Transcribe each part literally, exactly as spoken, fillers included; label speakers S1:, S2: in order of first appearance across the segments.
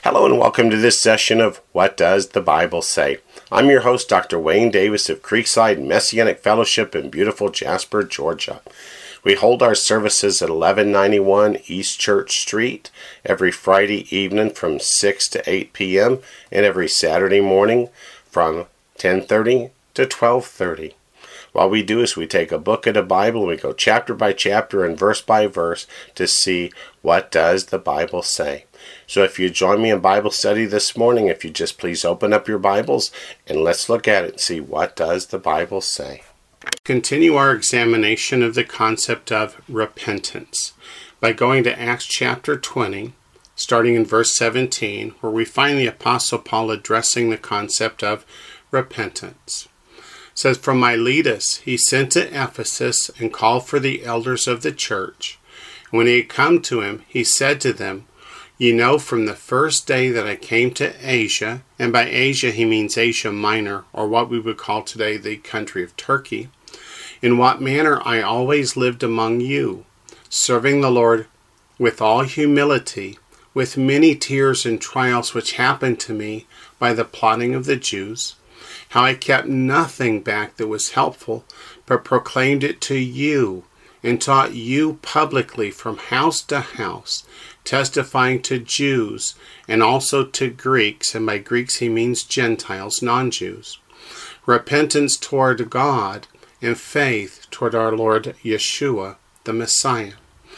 S1: Hello and welcome to this session of What Does the Bible Say? I'm your host, Doctor Wayne Davis of Creekside Messianic Fellowship in beautiful Jasper, Georgia. We hold our services at eleven ninety-one East Church Street every Friday evening from six to eight p.m. and every Saturday morning from ten thirty to twelve thirty. What we do is we take a book of the Bible and we go chapter by chapter and verse by verse to see what does the Bible say. So if you join me in Bible study this morning, if you just please open up your Bibles and let's look at it and see what does the Bible say. Continue our examination of the concept of repentance by going to Acts chapter twenty, starting in verse seventeen, where we find the Apostle Paul addressing the concept of repentance. It says, From Miletus he sent to Ephesus and called for the elders of the church. When he had come to him, he said to them, Ye know from the first day that I came to Asia, and by Asia he means Asia Minor, or what we would call today the country of Turkey, in what manner I always lived among you, serving the Lord with all humility, with many tears and trials which happened to me by the plotting of the Jews, how I kept nothing back that was helpful, but proclaimed it to you, and taught you publicly from house to house, testifying to Jews and also to Greeks, and by Greeks he means Gentiles, non-Jews, repentance toward God and faith toward our Lord Yeshua, the Messiah.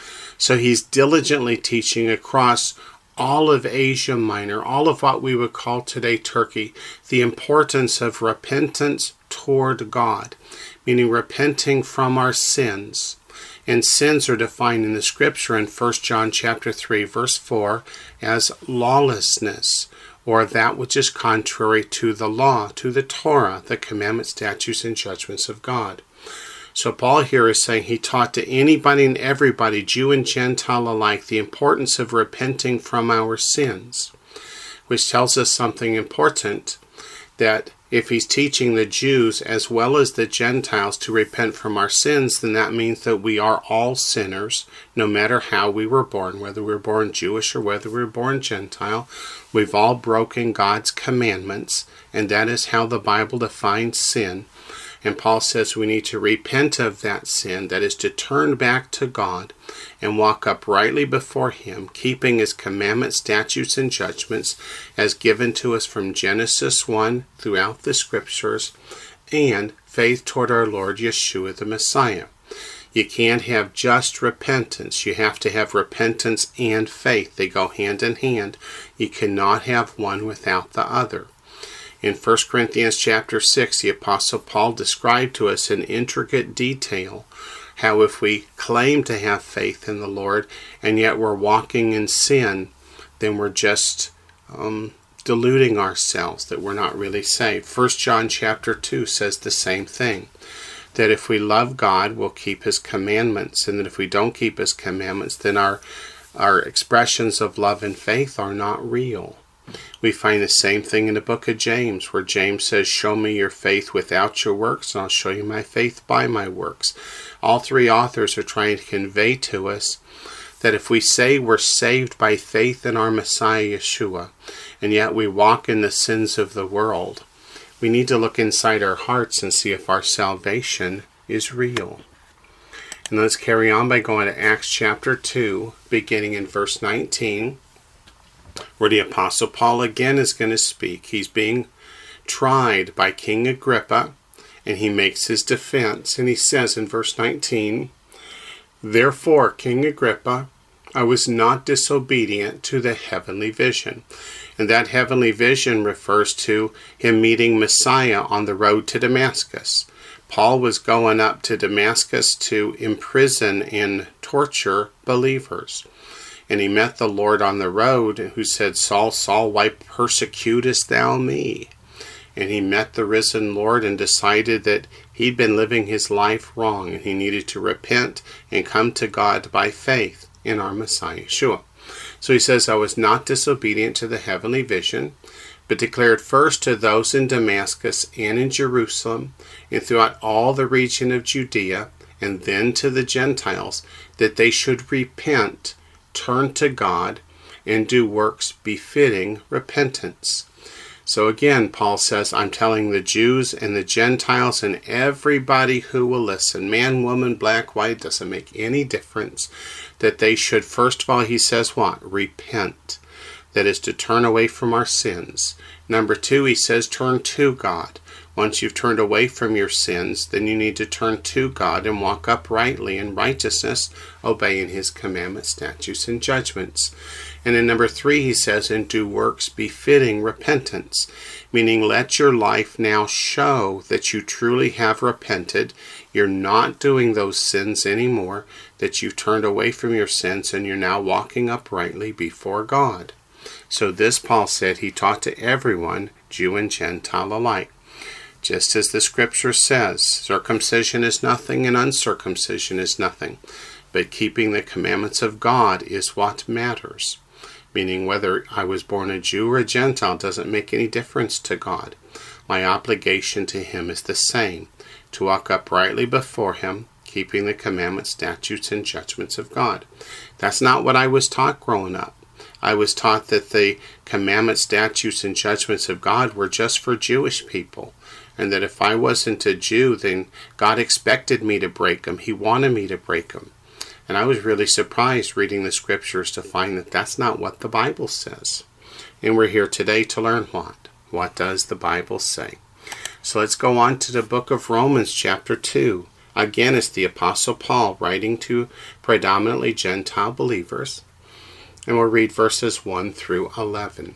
S1: So he's diligently teaching across all of Asia Minor, all of what we would call today Turkey, the importance of repentance toward God, meaning repenting from our sins. And sins are defined in the scripture in First John chapter three, verse four, as lawlessness, or that which is contrary to the law, to the Torah, the commandments, statutes, and judgments of God. So Paul here is saying he taught to anybody and everybody, Jew and Gentile alike, the importance of repenting from our sins, which tells us something important, that if he's teaching the Jews as well as the Gentiles to repent from our sins, then that means that we are all sinners, no matter how we were born, whether we were born Jewish or whether we were born Gentile. We've all broken God's commandments, and that is how the Bible defines sin. And Paul says we need to repent of that sin, that is to turn back to God and walk uprightly before Him, keeping His commandments, statutes, and judgments as given to us from Genesis one throughout the Scriptures, and faith toward our Lord Yeshua the Messiah. You can't have just repentance. You have to have repentance and faith. They go hand in hand. You cannot have one without the other. In First Corinthians chapter six, the Apostle Paul described to us in intricate detail how if we claim to have faith in the Lord and yet we're walking in sin, then we're just um, deluding ourselves, that we're not really saved. First John chapter two says the same thing, that if we love God, we'll keep His commandments, and that if we don't keep His commandments, then our, our expressions of love and faith are not real. We find the same thing in the book of James, where James says, Show me your faith without your works, and I'll show you my faith by my works. All three authors are trying to convey to us that if we say we're saved by faith in our Messiah Yeshua, and yet we walk in the sins of the world, we need to look inside our hearts and see if our salvation is real. And let's carry on by going to Acts chapter two, beginning in verse nineteen. Where the Apostle Paul again is going to speak. He's being tried by King Agrippa, and he makes his defense, and he says in verse nineteen, Therefore, King Agrippa, I was not disobedient to the heavenly vision. And that heavenly vision refers to him meeting Messiah on the road to Damascus. Paul was going up to Damascus to imprison and torture believers. And he met the Lord on the road, who said, Saul, Saul, why persecutest thou me? And he met the risen Lord and decided that he'd been living his life wrong, and he needed to repent and come to God by faith in our Messiah Yeshua. So he says, I was not disobedient to the heavenly vision, but declared first to those in Damascus and in Jerusalem, and throughout all the region of Judea, and then to the Gentiles, that they should repent, turn to God, and do works befitting repentance. So again, Paul says, I'm telling the Jews and the Gentiles and everybody who will listen, man, woman, black, white, doesn't make any difference, that they should, first of all, he says what? Repent. That is to turn away from our sins. Number two, he says turn to God. Once you've turned away from your sins, then you need to turn to God and walk uprightly in righteousness, obeying his commandments, statutes, and judgments. And in number three, he says, and do works befitting repentance, meaning let your life now show that you truly have repented. You're not doing those sins anymore, that you've turned away from your sins, and you're now walking uprightly before God. So this, Paul said, he taught to everyone, Jew and Gentile alike. Just as the scripture says, circumcision is nothing and uncircumcision is nothing, but keeping the commandments of God is what matters. Meaning whether I was born a Jew or a Gentile doesn't make any difference to God. My obligation to him is the same, to walk uprightly before him, keeping the commandments, statutes, and judgments of God. That's not what I was taught growing up. I was taught that the commandments, statutes, and judgments of God were just for Jewish people, and that if I wasn't a Jew, then God expected me to break them. He wanted me to break them. And I was really surprised reading the scriptures to find that that's not what the Bible says. And we're here today to learn what? What does the Bible say? So let's go on to the book of Romans chapter two. Again, it's the Apostle Paul writing to predominantly Gentile believers. And we'll read verses one through eleven.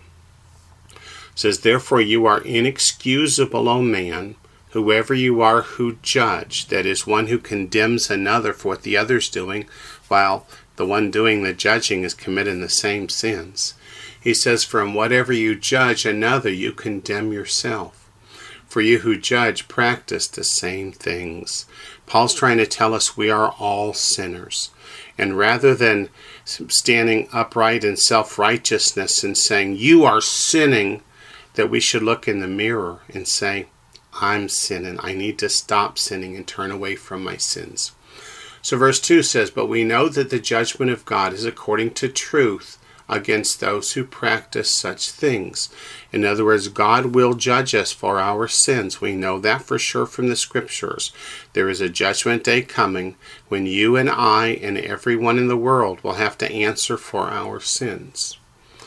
S1: It says, therefore you are inexcusable, O man, whoever you are who judge, that is, one who condemns another for what the other's doing, while the one doing the judging is committing the same sins. He says, from whatever you judge another, you condemn yourself. For you who judge practice the same things. Paul's trying to tell us we are all sinners. And rather than standing upright in self-righteousness and saying, you are sinning, that we should look in the mirror and say, I'm sinning. I need to stop sinning and turn away from my sins. So verse two says, but we know that the judgment of God is according to truth against those who practice such things. In other words, God will judge us for our sins. We know that for sure from the scriptures. There is a judgment day coming when you and I and everyone in the world will have to answer for our sins.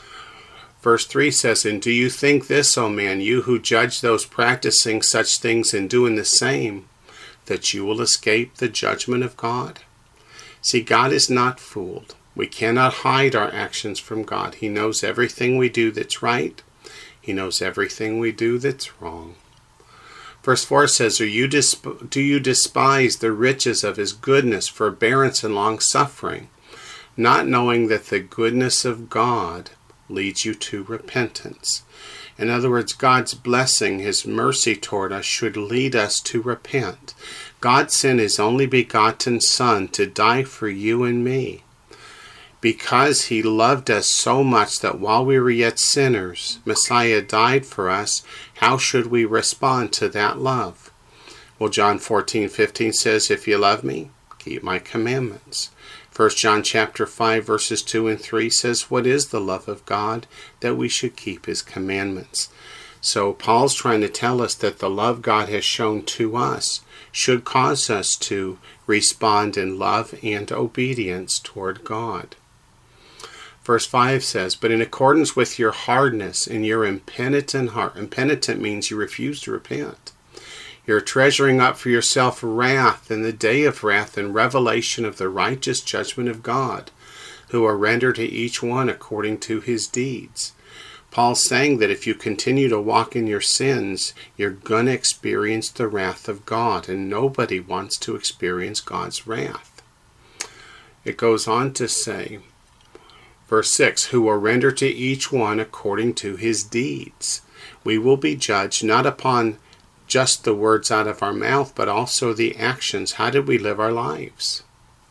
S1: Verse three says, and do you think this, O man, you who judge those practicing such things and doing the same, that you will escape the judgment of God? See, God is not fooled. We cannot hide our actions from God. He knows everything we do that's right. He knows everything we do that's wrong. Verse four says, Are you disp- do you despise the riches of his goodness, forbearance, and long-suffering, not knowing that the goodness of God leads you to repentance? In other words, God's blessing, his mercy toward us, should lead us to repent. God sent his only begotten Son to die for you and me, because he loved us so much that while we were yet sinners, Messiah died for us. How should we respond to that love? Well, John fourteen fifteen says, If you love me, keep my commandments. First John chapter five verses two and three says, What is the love of God? That we should keep his commandments. So Paul's trying to tell us that the love God has shown to us should cause us to respond in love and obedience toward God. Verse five says, But in accordance with your hardness and your impenitent heart. Impenitent means you refuse to repent. You're treasuring up for yourself wrath in the day of wrath and revelation of the righteous judgment of God, who are rendered to each one according to his deeds. Paul's saying that if you continue to walk in your sins, you're going to experience the wrath of God, and nobody wants to experience God's wrath. It goes on to say, verse six, Who are rendered to each one according to his deeds. We will be judged not upon just the words out of our mouth, but also the actions. How did we live our lives?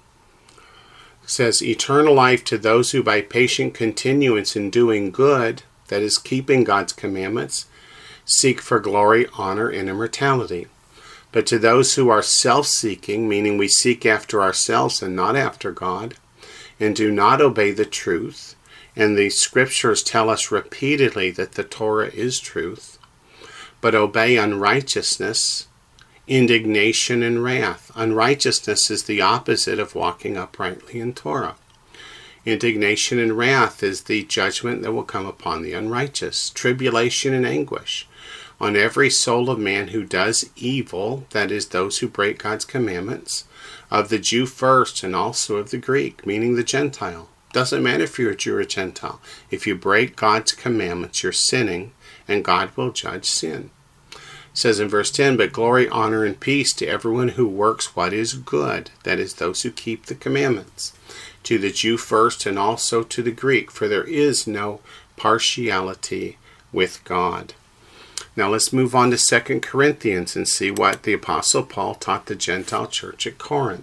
S1: It says, Eternal life to those who by patient continuance in doing good, that is, keeping God's commandments, seek for glory, honor, and immortality. But to those who are self-seeking, meaning we seek after ourselves and not after God, and do not obey the truth, And the scriptures tell us repeatedly that the Torah is truth, but obey unrighteousness, indignation, and wrath. Unrighteousness is the opposite of walking uprightly in Torah. Indignation and wrath is the judgment that will come upon the unrighteous. Tribulation and anguish on every soul of man who does evil, that is, those who break God's commandments, of the Jew first and also of the Greek, meaning the Gentile. Doesn't matter if you're a Jew or a Gentile. If you break God's commandments, you're sinning, and God will judge sin. It says in verse ten, but glory, honor, and peace to everyone who works what is good, that is, those who keep the commandments, to the Jew first and also to the Greek, for there is no partiality with God. Now let's move on to Second Corinthians and see what the Apostle Paul taught the Gentile church at Corinth.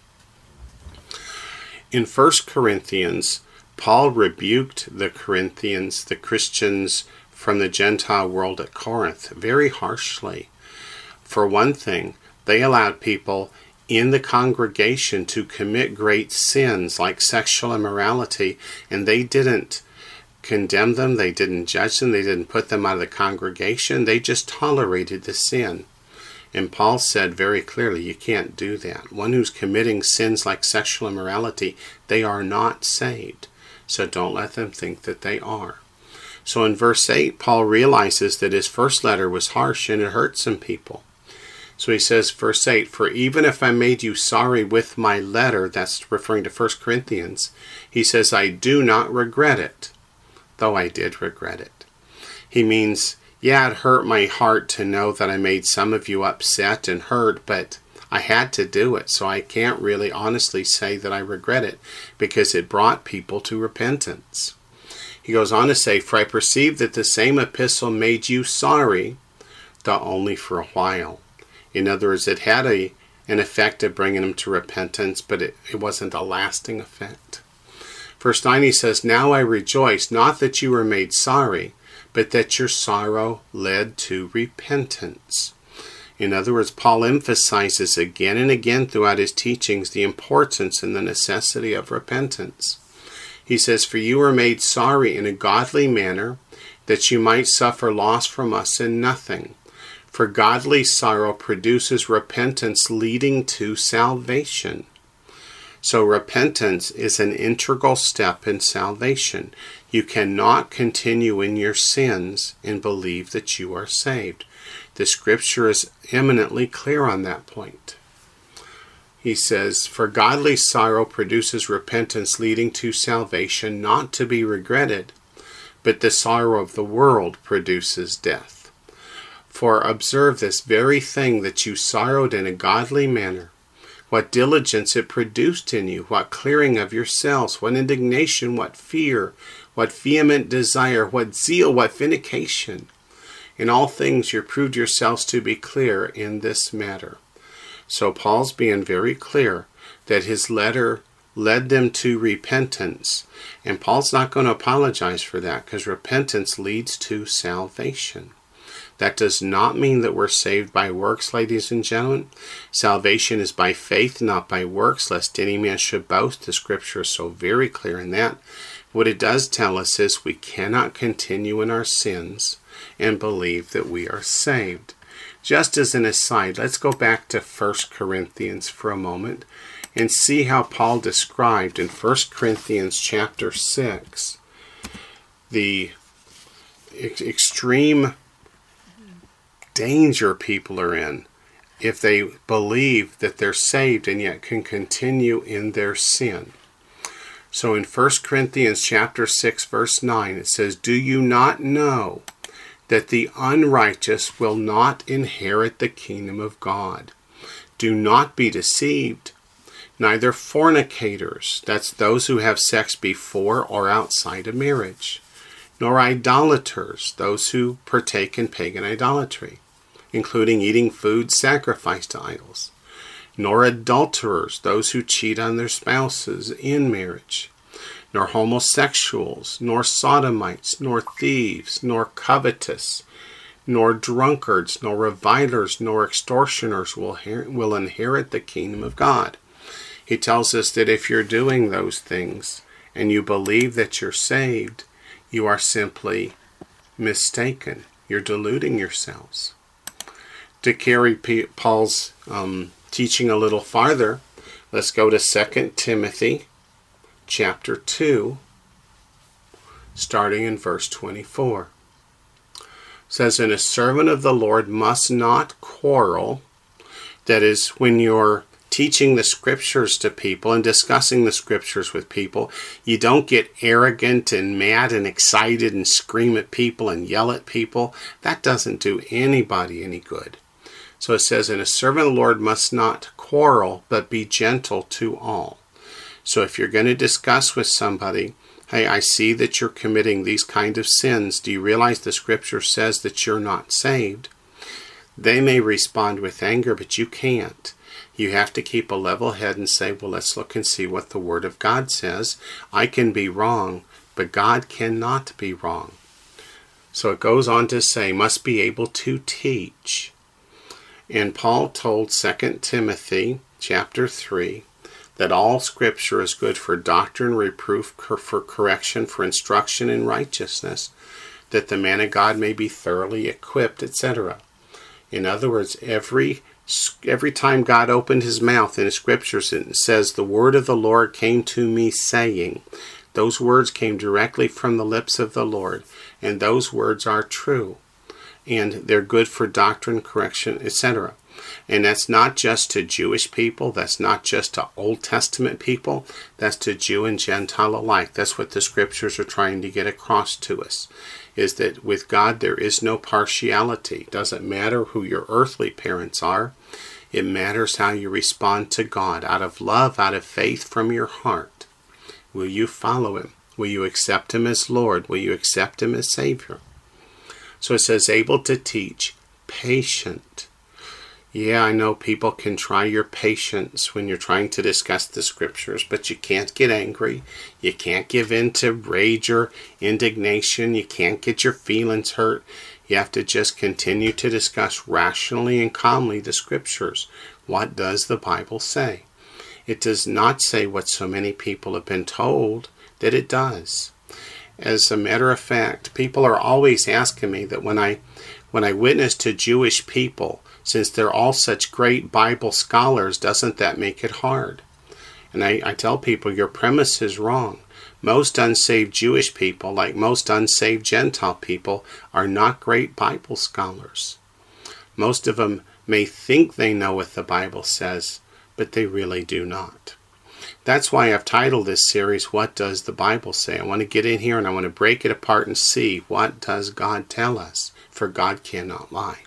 S1: In First Corinthians, Paul rebuked the Corinthians, the Christians from the Gentile world at Corinth, very harshly. For one thing, they allowed people in the congregation to commit great sins like sexual immorality, and they didn't condemn them, they didn't judge them, they didn't put them out of the congregation, they just tolerated the sin. And Paul said very clearly, you can't do that. One who's committing sins like sexual immorality, they are not saved. So don't let them think that they are. So in verse eight, Paul realizes that his first letter was harsh and it hurt some people. So he says, verse eight, for even if I made you sorry with my letter, that's referring to First Corinthians, he says, I do not regret it, though I did regret it. He means, yeah, it hurt my heart to know that I made some of you upset and hurt, but I had to do it, so I can't really honestly say that I regret it, because it brought people to repentance. He goes on to say, for I perceive that the same epistle made you sorry, though only for a while. In other words, it had a, an effect of bringing them to repentance, but it, it wasn't a lasting effect. Verse nine, he says, now I rejoice, not that you were made sorry, but that your sorrow led to repentance. In other words, Paul emphasizes again and again throughout his teachings the importance and the necessity of repentance. He says, for you were made sorry in a godly manner, that you might suffer loss from us in nothing. For godly sorrow produces repentance leading to salvation. So repentance is an integral step in salvation. You cannot continue in your sins and believe that you are saved. The scripture is eminently clear on that point. He says, for godly sorrow produces repentance leading to salvation, not to be regretted, but the sorrow of the world produces death. For observe this very thing, that you sorrowed in a godly manner, what diligence it produced in you, what clearing of yourselves, what indignation, what fear, what vehement desire, what zeal, what vindication. In all things you proved yourselves to be clear in this matter. So Paul's being very clear that his letter led them to repentance. And Paul's not going to apologize for that, because repentance leads to salvation. That does not mean that we're saved by works, ladies and gentlemen. Salvation is by faith, not by works, lest any man should boast. The scripture is so very clear in that. What it does tell us is we cannot continue in our sins and believe that we are saved. Just as an aside, let's go back to First Corinthians for a moment and see how Paul described in First Corinthians chapter six the ex- extreme danger people are in if they believe that they're saved and yet can continue in their sin. So in First Corinthians chapter six verse nine, it says, do you not know that the unrighteous will not inherit the kingdom of God? Do not be deceived. Neither fornicators, that's those who have sex before or outside of marriage, nor idolaters, those who partake in pagan idolatry, including eating food sacrificed to idols, nor adulterers, those who cheat on their spouses in marriage, nor homosexuals, nor sodomites, nor thieves, nor covetous, nor drunkards, nor revilers, nor extortioners will, will inherit the kingdom of God. He tells us that if you're doing those things
S2: and you believe that you're saved, you are simply mistaken. You're deluding yourselves. To carry P- Paul's um, teaching a little farther, let's go to Second Timothy chapter two, starting in verse twenty-four. It says, "And a servant of the Lord must not quarrel." That is, when you're teaching the scriptures to people and discussing the scriptures with people, you don't get arrogant and mad and excited and scream at people and yell at people. That doesn't do anybody any good. So it says, "And a servant of the Lord must not quarrel, but be gentle to all." So if you're going to discuss with somebody, "Hey, I see that you're committing these kind of sins. Do you realize the scripture says that you're not saved?" They may respond with anger, but you can't. You have to keep a level head and say, "Well, let's look and see what the Word of God says. I can be wrong, but God cannot be wrong." So it goes on to say, must be able to teach. And Paul told Second Timothy chapter three that all Scripture is good for doctrine, reproof, for correction, for instruction in righteousness, that the man of God may be thoroughly equipped, et cetera. In other words, every every time God opened his mouth in the Scriptures, it says, "The word of the Lord came to me saying." Those words came directly from the lips of the Lord, and those words are true. And they're good for doctrine, correction, et cetera. And that's not just to Jewish people. That's not just to Old Testament people. That's to Jew and Gentile alike. That's what the Scriptures are trying to get across to us, is that with God there is no partiality. It doesn't matter who your earthly parents are. It matters how you respond to God, out of love, out of faith from your heart. Will you follow him? Will you accept him as Lord? Will you accept him as Savior? So it says, able to teach, patient. Yeah, I know people can try your patience when you're trying to discuss the Scriptures, but you can't get angry. You can't give in to rage or indignation. You can't get your feelings hurt. You have to just continue to discuss rationally and calmly the Scriptures. What does the Bible say? It does not say what so many people have been told that it does. As a matter of fact, people are always asking me that when I when I witness to Jewish people, since they're all such great Bible scholars, doesn't that make it hard? And I, I tell people, your premise is wrong. Most unsaved Jewish people, like most unsaved Gentile people, are not great Bible scholars. Most of them may think they know what the Bible says, but they really do not. That's why I've titled this series, What Does the Bible Say? I want to get in here and I want to break it apart and see, what does God tell us? For God cannot lie.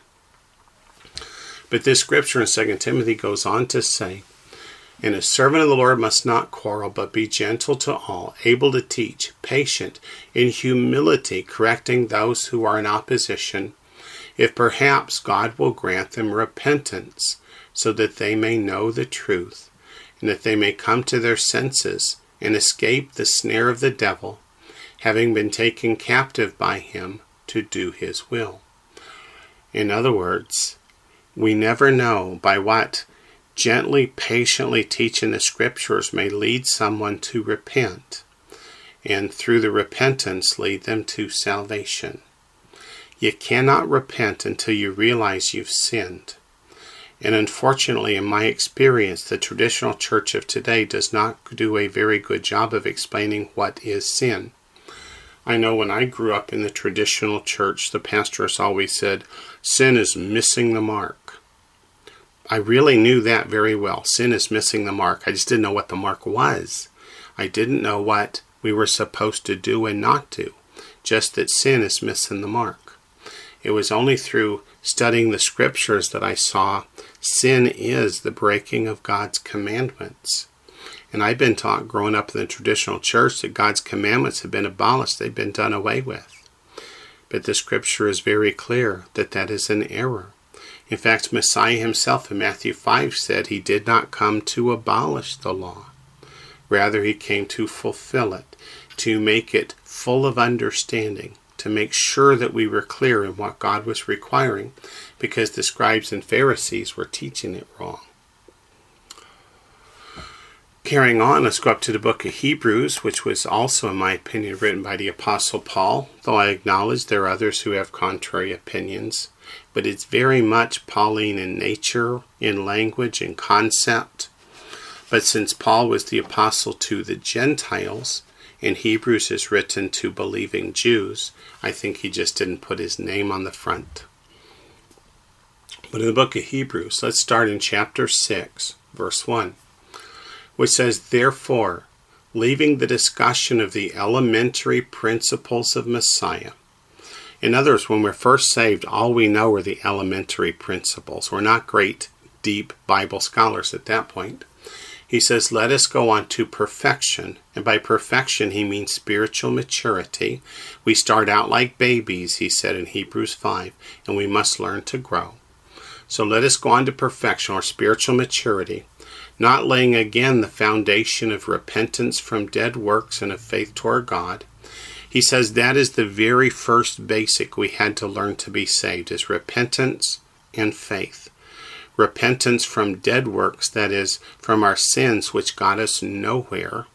S2: But this scripture in Second Timothy goes on to say, "And a servant of the Lord must not quarrel, but be gentle to all, able to teach, patient, in humility, correcting those who are in opposition, if perhaps God will grant them repentance, so that they may know the truth, and that they may come to their senses, and escape the snare of the devil, having been taken captive by him to do his will." In other words, we never know by what gently, patiently teaching the Scriptures may lead someone to repent, and through the repentance lead them to salvation. You cannot repent until you realize you've sinned. And unfortunately, in my experience, the traditional church of today does not do a very good job of explaining what is sin. I know when I grew up in the traditional church, the pastors always said, sin is missing the mark. I really knew that very well. Sin is missing the mark. I just didn't know what the mark was. I didn't know what we were supposed to do and not do. Just that sin is missing the mark. It was only through studying the Scriptures that I saw sin is the breaking of God's commandments. And I've been taught growing up in the traditional church that God's commandments have been abolished. They've been done away with. But the Scripture is very clear that that is an error. In fact, Messiah himself in Matthew five said he did not come to abolish the law. Rather, he came to fulfill it, to make it full of understanding, to make sure that we were clear in what God was requiring, because the scribes and Pharisees were teaching it wrong. Carrying on, let's go up to the book of Hebrews, which was also, in my opinion, written by the Apostle Paul, though I acknowledge there are others who have contrary opinions. But it's very much Pauline in nature, in language, in concept. But since Paul was the apostle to the Gentiles, and Hebrews is written to believing Jews, I think he just didn't put his name on the front. But in the book of Hebrews, let's start in chapter six, verse one. Which says, therefore, leaving the discussion of the elementary principles of Messiah. In other words, when we're first saved, all we know are the elementary principles. We're not great, deep Bible scholars at that point. He says, let us go on to perfection. And by perfection, he means spiritual maturity. We start out like babies, he said in Hebrews five, and we must learn to grow. So let us go on to perfection, or spiritual maturity, not laying again the foundation of repentance from dead works and of faith toward God. He says that is the very first basic we had to learn to be saved, is repentance and faith. Repentance from dead works, that is, from our sins which got us nowhere,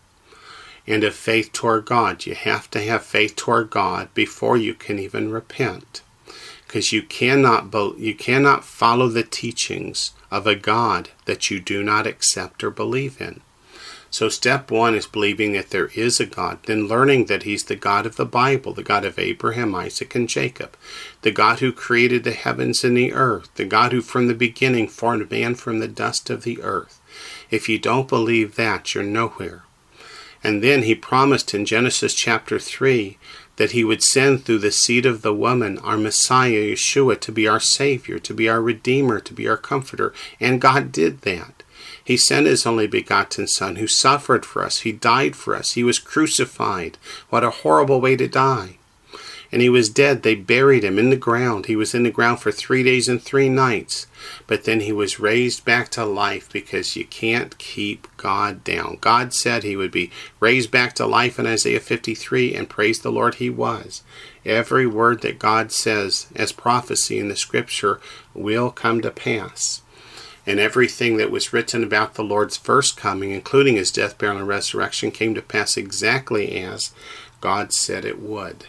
S2: and of faith toward God. You have to have faith toward God before you can even repent, because you cannot you cannot follow the teachings of a God that you do not accept or believe in. So step one is believing that there is a God, then learning that he's the God of the Bible, the God of Abraham, Isaac, and Jacob, the God who created the heavens and the earth, the God who from the beginning formed man from the dust of the earth. If you don't believe that, you're nowhere. And then he promised in Genesis chapter three that he would send through the seed of the woman our Messiah, Yeshua, to be our Savior, to be our Redeemer, to be our Comforter. And God did that. He sent his only begotten Son, who suffered for us. He died for us. He was crucified. What a horrible way to die. And he was dead. They buried him in the ground. He was in the ground for three days and three nights. But then he was raised back to life, because you can't keep God down. God said he would be raised back to life in Isaiah fifty-three, and praise the Lord, he was. Every word that God says as prophecy in the scripture will come to pass. And everything that was written about the Lord's first coming, including his death, burial, and resurrection, came to pass exactly as God said it would.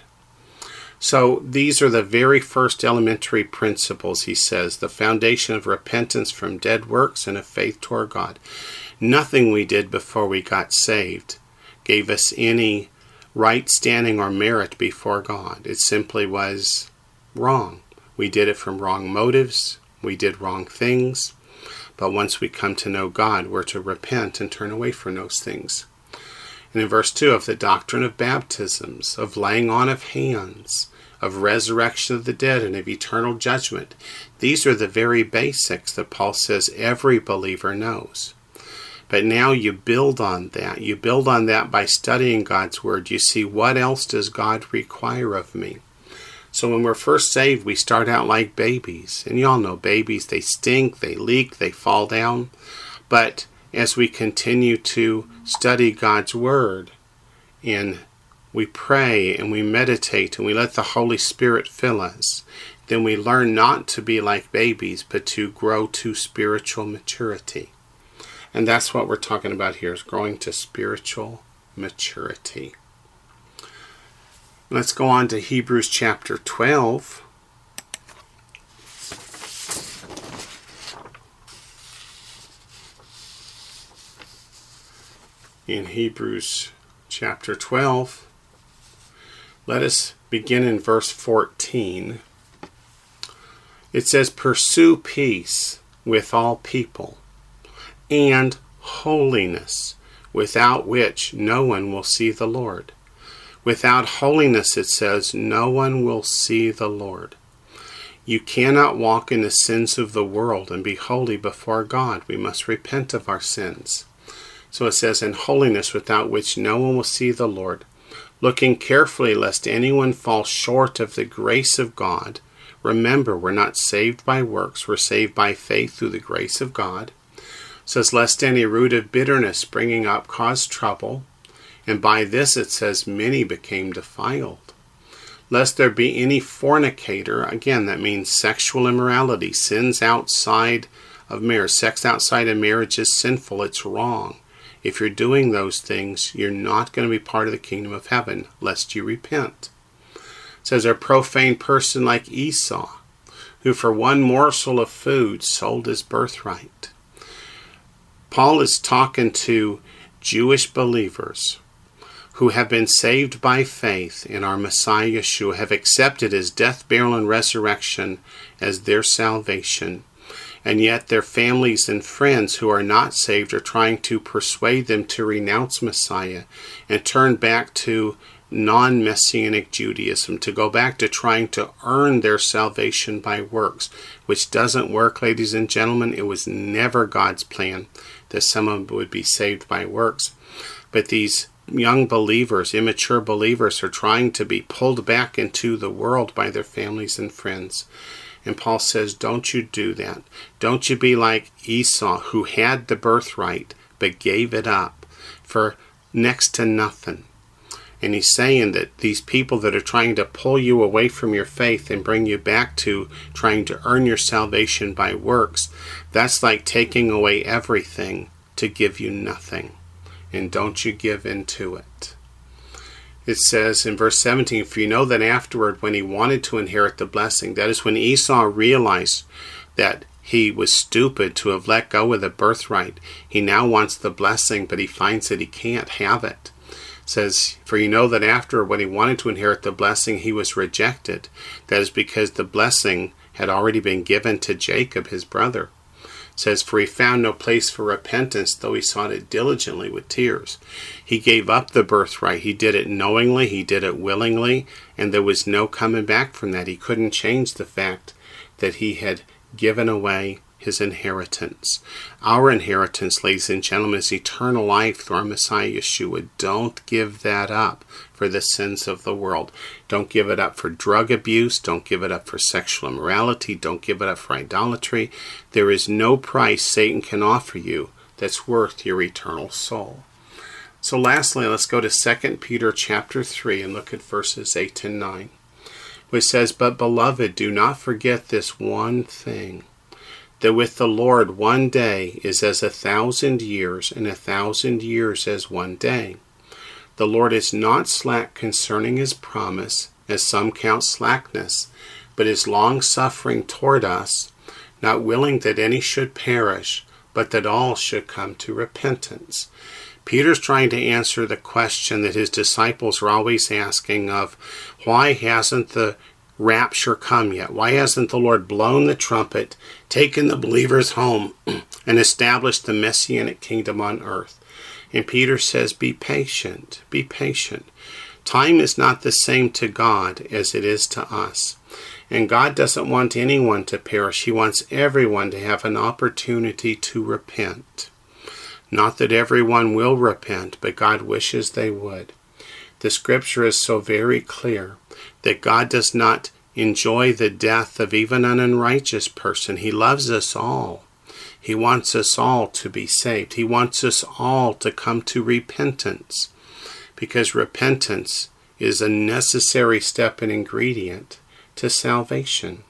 S2: So these are the very first elementary principles, he says, the foundation of repentance from dead works and of faith toward God. Nothing we did before we got saved gave us any right standing or merit before God. It simply was wrong. We did it from wrong motives. We did wrong things. But once we come to know God, we're to repent and turn away from those things. And in verse two, of the doctrine of baptisms, of laying on of hands, of resurrection of the dead, and of eternal judgment. These are the very basics that Paul says every believer knows. But now you build on that. You build on that by studying God's Word. You see, what else does God require of me? So when we're first saved, we start out like babies. And you all know babies, they stink, they leak, they fall down. But as we continue to study God's Word, and we pray and we meditate and we let the Holy Spirit fill us, then we learn not to be like babies, but to grow to spiritual maturity. And that's what we're talking about here, is growing to spiritual maturity. Let's go on to Hebrews chapter twelve. In Hebrews chapter twelve, let us begin in verse fourteen. It says, pursue peace with all people, and holiness, without which no one will see the Lord. Without holiness, it says, no one will see the Lord. You cannot walk in the sins of the world and be holy before God. We must repent of our sins. So it says, in holiness, without which no one will see the Lord, looking carefully lest anyone fall short of the grace of God. Remember, we're not saved by works. We're saved by faith through the grace of God. It says, lest any root of bitterness springing up cause trouble. And by this, it says, many became defiled. Lest there be any fornicator. Again, that means sexual immorality, sins outside of marriage. Sex outside of marriage is sinful. It's wrong. If you're doing those things, you're not going to be part of the kingdom of heaven, lest you repent. It says, a profane person like Esau, who for one morsel of food sold his birthright. Paul is talking to Jewish believers who have been saved by faith in our Messiah Yeshua, have accepted his death, burial, and resurrection as their salvation. And yet their families and friends who are not saved are trying to persuade them to renounce Messiah and turn back to non-Messianic Judaism, to go back to trying to earn their salvation by works, which doesn't work, ladies and gentlemen. It was never God's plan that someone would be saved by works. But these young believers, immature believers, are trying to be pulled back into the world by their families and friends. And Paul says, don't you do that. Don't you be like Esau, who had the birthright but gave it up for next to nothing. And he's saying that these people that are trying to pull you away from your faith and bring you back to trying to earn your salvation by works, that's like taking away everything to give you nothing. And don't you give in to it. It says in verse seventeen, for you know that afterward, when he wanted to inherit the blessing, that is when Esau realized that he was stupid to have let go of the birthright. He now wants the blessing, but he finds that he can't have it. It says, for you know that after when he wanted to inherit the blessing, he was rejected. That is because the blessing had already been given to Jacob, his brother. It says, for he found no place for repentance, though he sought it diligently with tears. He gave up the birthright. He did it knowingly. He did it willingly. And there was no coming back from that. He couldn't change the fact that he had given away his inheritance. Our inheritance, ladies and gentlemen, is eternal life through our Messiah Yeshua. Don't give that up for the sins of the world. Don't give it up for drug abuse. Don't give it up for sexual immorality. Don't give it up for idolatry. There is no price Satan can offer you that's worth your eternal soul. So lastly, let's go to Second Peter chapter three and look at verses eight and nine, which says, but beloved, do not forget this one thing, that with the Lord one day is as a thousand years, and a thousand years as one day. The Lord is not slack concerning his promise, as some count slackness, but is long-suffering toward us, not willing that any should perish, but that all should come to repentance. Peter's trying to answer the question that his disciples are always asking of, why hasn't the rapture come yet? Why hasn't the Lord blown the trumpet, taken the believers home, and established the Messianic kingdom on earth? And Peter says, be patient, be patient. Time is not the same to God as it is to us. And God doesn't want anyone to perish. He wants everyone to have an opportunity to repent. Not that everyone will repent, but God wishes they would. The scripture is so very clear that God does not enjoy the death of even an unrighteous person. He loves us all. He wants us all to be saved. He wants us all to come to repentance, because repentance is a necessary step and ingredient to salvation.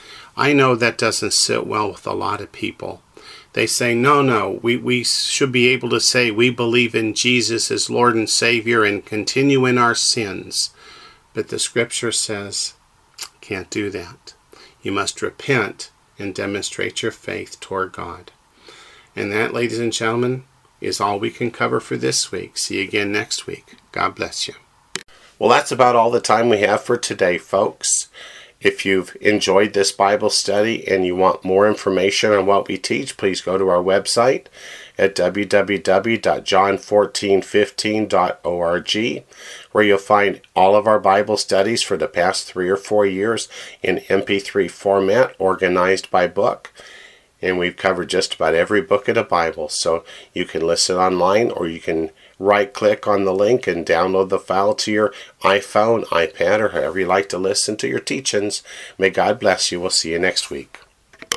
S2: I know that doesn't sit well with a lot of people. They say, no, no, we, we should be able to say we believe in Jesus as Lord and Savior and continue in our sins. But the scripture says, can't do that. You must repent and demonstrate your faith toward God. And that, ladies and gentlemen, is all we can cover for this week. See you again next week. God bless you.
S1: Well, that's about all the time we have for today, folks. If you've enjoyed this Bible study and you want more information on what we teach, please go to our website at w w w dot john fourteen fifteen dot org, where you'll find all of our Bible studies for the past three or four years in M P three format, organized by book. And we've covered just about every book of the Bible, so you can listen online, or you can right-click on the link and download the file to your iPhone, iPad, or however you like to listen to your teachings. May God bless you. We'll see you next week.